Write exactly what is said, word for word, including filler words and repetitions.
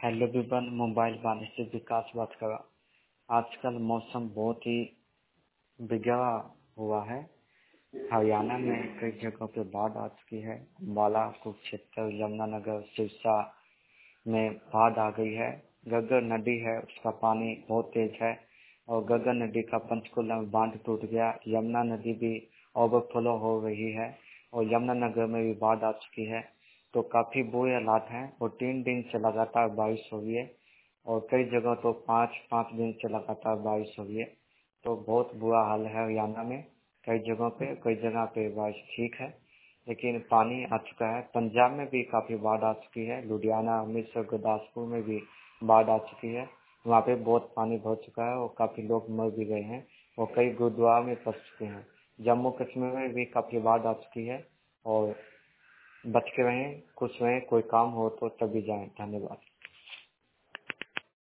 Hello weapon, mobile वाले से विकास बात कर रहा। आजकल मौसम बहुत ही बिगड़ा हुआ है। हरियाणा में कई जगहों पे बाढ़ आ चुकी है। अम्बाला, कुरुक्षेत्र, यमुनानगर, सिरसा में बाढ़ आ गई है। गग्गर नदी है, उसका पानी बहुत तेज है और गग्गर नदी का पंचकुला में बांध टूट गया। यमुना नदी भी ओवरफ्लो हो रही है और यमुनानगर में भी बाढ़ आ चुकी है। तो काफी बुरे हालात हैं और तीन दिन से लगातार बारिश हो रही है और कई जगह तो पाँच पाँच दिन से लगातार बारिश हो रही है। तो बहुत बुरा हाल है हरियाणा में। कई जगहों पे कई जगह पे बारिश ठीक है, लेकिन पानी आ चुका है। पंजाब में भी काफी बाढ़ आ चुकी है। लुधियाना, अमृतसर, गुरदासपुर में भी बाढ़ आ चुकी है। वहाँ पे बहुत पानी भर चुका है और काफी लोग मर भी गए हैं और कई गुरुद्वारा में फंस चुके हैं। जम्मू कश्मीर में भी काफी बाढ़ आ चुकी है और बच के रहें, खुश रहें। कोई काम हो तो तभी जाएं। धन्यवाद।